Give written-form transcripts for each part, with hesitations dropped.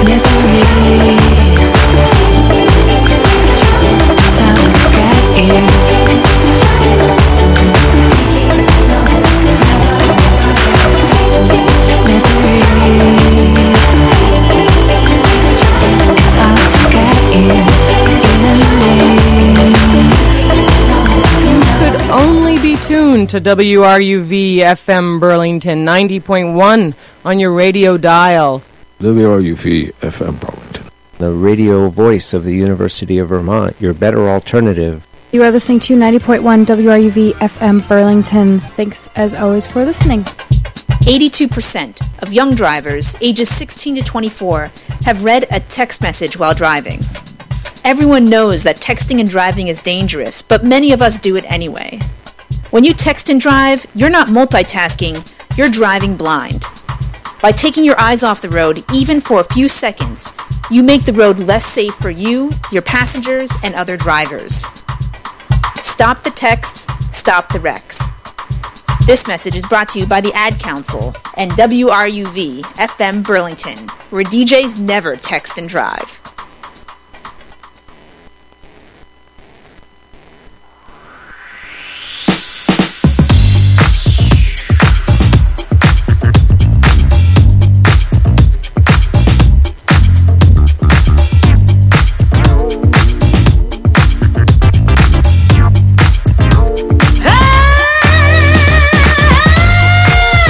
To WRUV FM Burlington 90.1 on your radio dial. WRUV FM Burlington, the radio voice of the University of Vermont, your better alternative. You are listening to 90.1 WRUV FM Burlington. Thanks as always for listening. 82% of young drivers ages 16 to 24 have read a text message while driving. Everyone knows that texting and driving is dangerous, but many of us do it anyway. When you text and drive, you're not multitasking, you're driving blind. By taking your eyes off the road, even for a few seconds, you make the road less safe for you, your passengers, and other drivers. Stop the texts, stop the wrecks. This message is brought to you by the Ad Council and WRUV FM Burlington, where DJs never text and drive.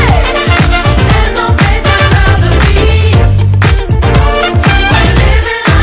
There's no place I'd rather be. We're living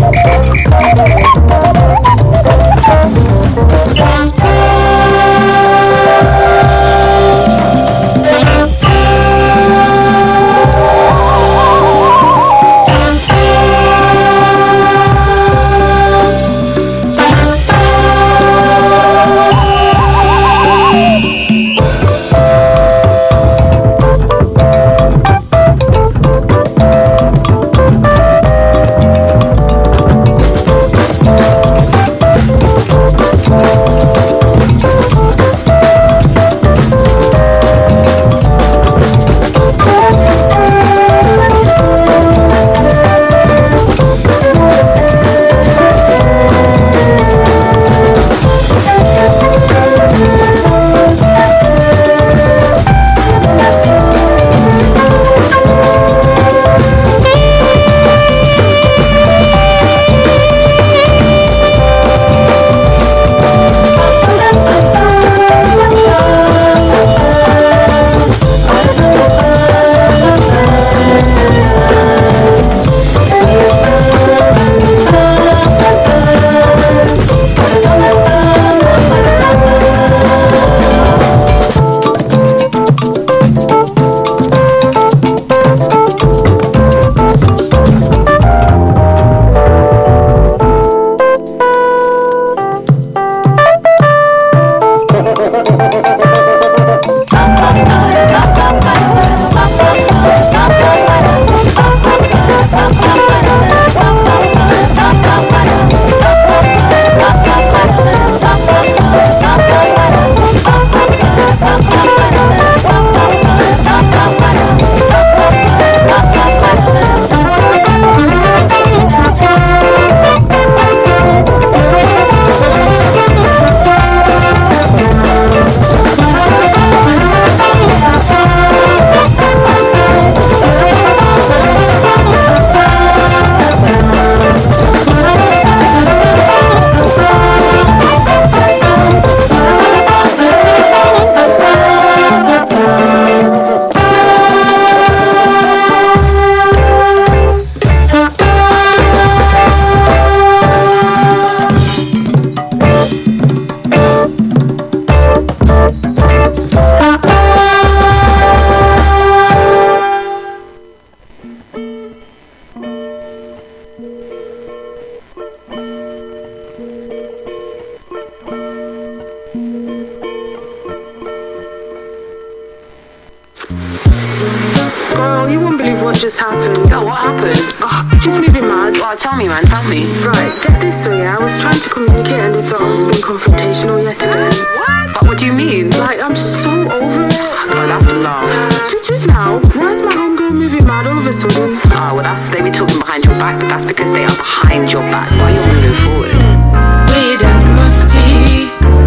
just happened? Oh, what happened? Oh, just moving mad. Oh, tell me, man, tell me. Right, get this way, I was trying to communicate and they thought I was being confrontational yet again. What do you mean? Like, I'm so over it. Oh, that's a lot. Just now, why is my homegirl moving mad all of a sudden? Oh, well, they be talking behind your back, but that's because they are behind your back while you're moving forward. Weird animosity,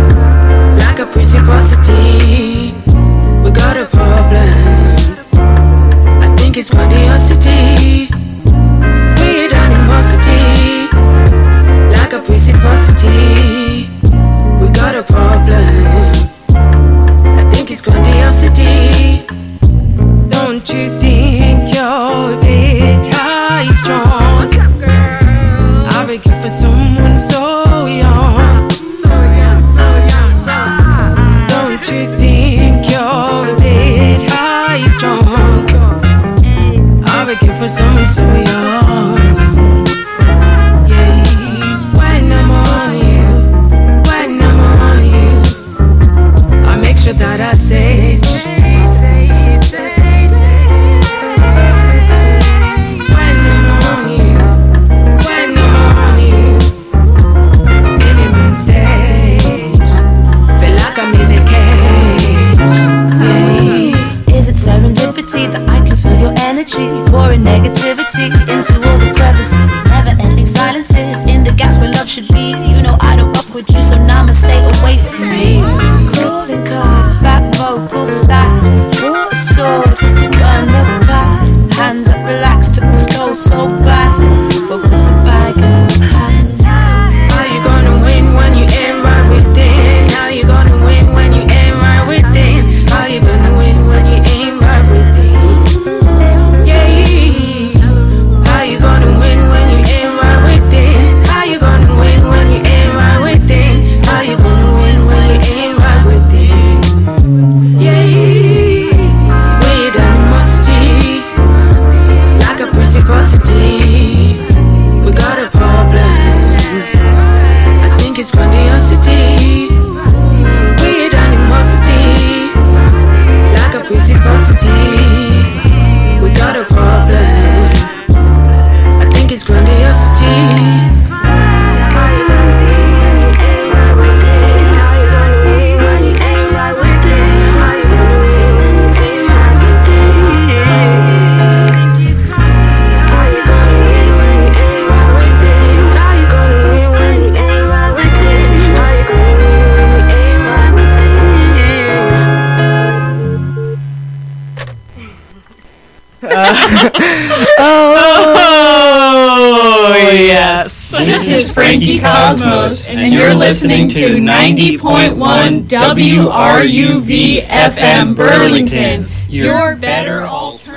like a precipiosity. We got a problem. I think it's grandiosity. Weird animosity, like a precipiosity. We got a problem. I think it's grandiosity. Don't you think you're a bit high strong? I'll be good for someone so young. Don't you think you're a bit high strong? I'll be good for someone so young. Yeah. When I'm on you, I make sure that I say. That I can feel your energy, pouring negativity into all the crevices, never-ending silences in the gaps where love should be. You know I don't rough with you, so now I'ma stay away from me. Cool and calm, fat vocal styles, draw a sword to burn the past. Hands up, relax, took my soul so back. Focus the bag and it's hands. How you gonna win when you ain't right within? How you gonna win when you ain't right within? How you gonna win when you ain't right within? How you gonna win when you ain't right within? Oh, yes. This is Frankie Cosmos, and you're listening to 90.1 WRUV FM Burlington, your better alternative.